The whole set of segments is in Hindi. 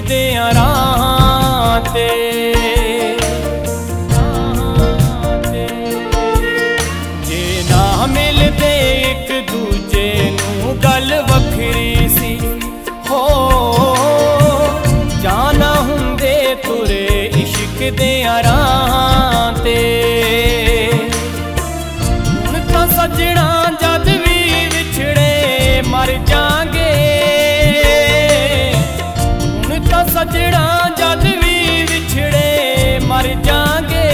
दे राहां ते जे ना मिलदे एक दूजे नूं गल वखरी सी हो जाना हुंदे तुरे इश्क दे राहां ते हुण तां सजना जद भी विछड़े मर जांगे सजना जद भी विछड़े मर जांगे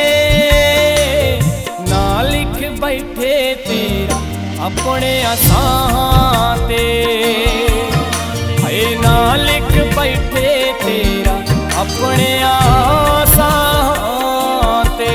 ना लिख बैठे तेरा अपने असां ते हाय ना लिख बैठे तेरा अपने आसां ते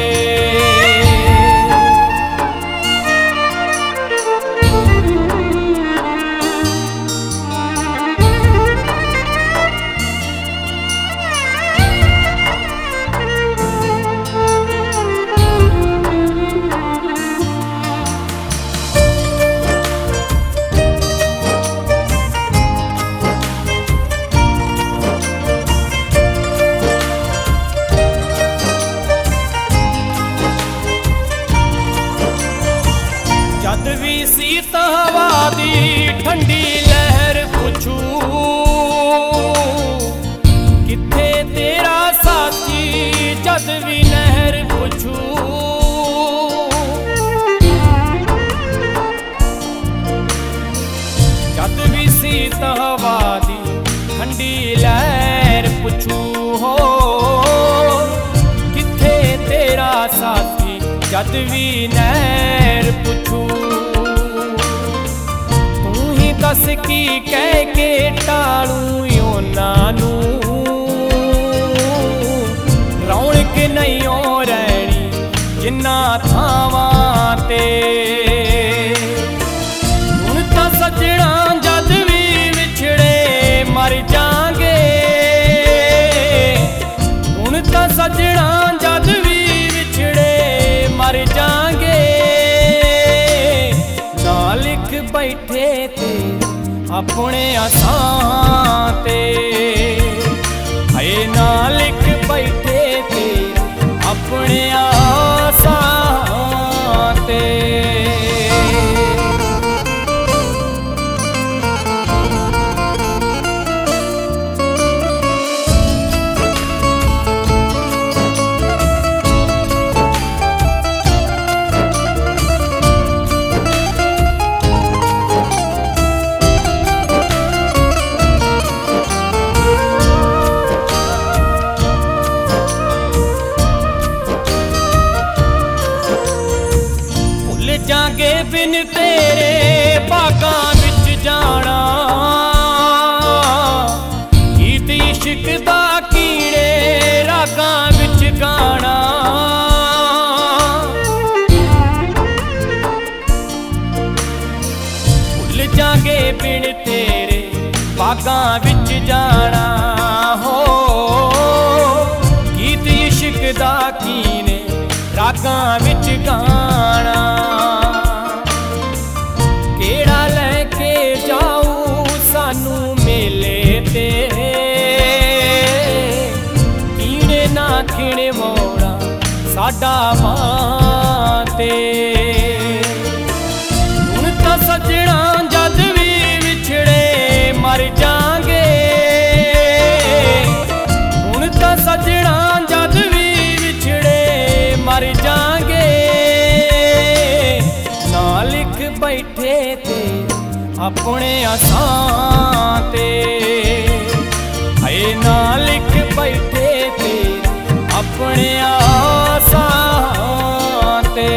जद भी सीत हवा दी ठंडी लहर पुछू किथे तेरा साथी जद भी नहर पुछू जद भी सीत हवा दी ठंडी लहर पुछू हो किथे तेरा साथी जद भी नहर पुछू तू ही दस की कह के टालू उन्हां नूं रौनक नहीं हो रहनी जिन्ना थावां ते हुण तां सजना जद भी विछड़े मर जांगे हुण तां सजना जद भी विछड़े मर जांगे ना लिख बैठे ते अपने असां ते हाय ना लिख बैठे तेरा अपने आसां ते जागे बिन तेरे बागां विच जाना गीत इश्क दा कीड़े रागां विच गाना भुल जागे बिन तेरे बागां विच जाना हो गीत इश्क दा कीड़े रागां विच गाना केड़ा लेके जाऊं सानू मेले ते कीने ना खिणे मोड़ा साडा मां ते हुण तां सजना जद भी विछड़े मर जांगे हुण तां सजना जद भी विछड़े मर जांगे ना लिख बैठे ते अपने असां ते हाय ना लिख बैठे ते अपने आसां ते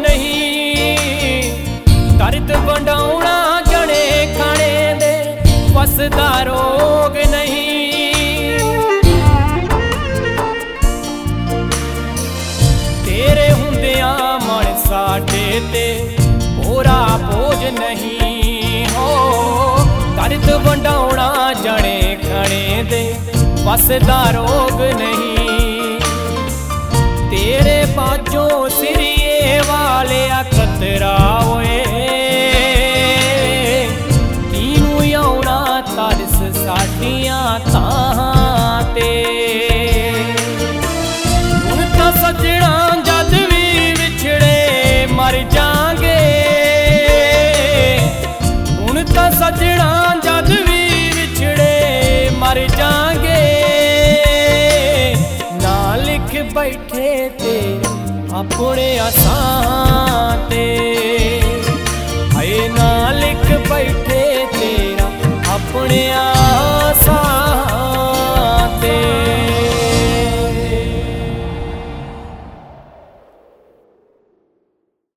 नहीं। दर्द वंडाउणा जने खाने दे वसदा रोग नहीं। तेरे हुंदिया मन साडे ते पूरा बोझ नहीं हो। दर्द वंडाउणा जने खाने दे वसदा रोग नहीं। तेरे बाजों सिरिए वाले खतरा होए कीनू आउणा तरस साडियां ताहां ते। हुण तां सजना जद भी विछड़े मर जांगे। हुण तां सजना जद भी विछड़े मर जांगे। ना लिख बैठे ते अपने आसान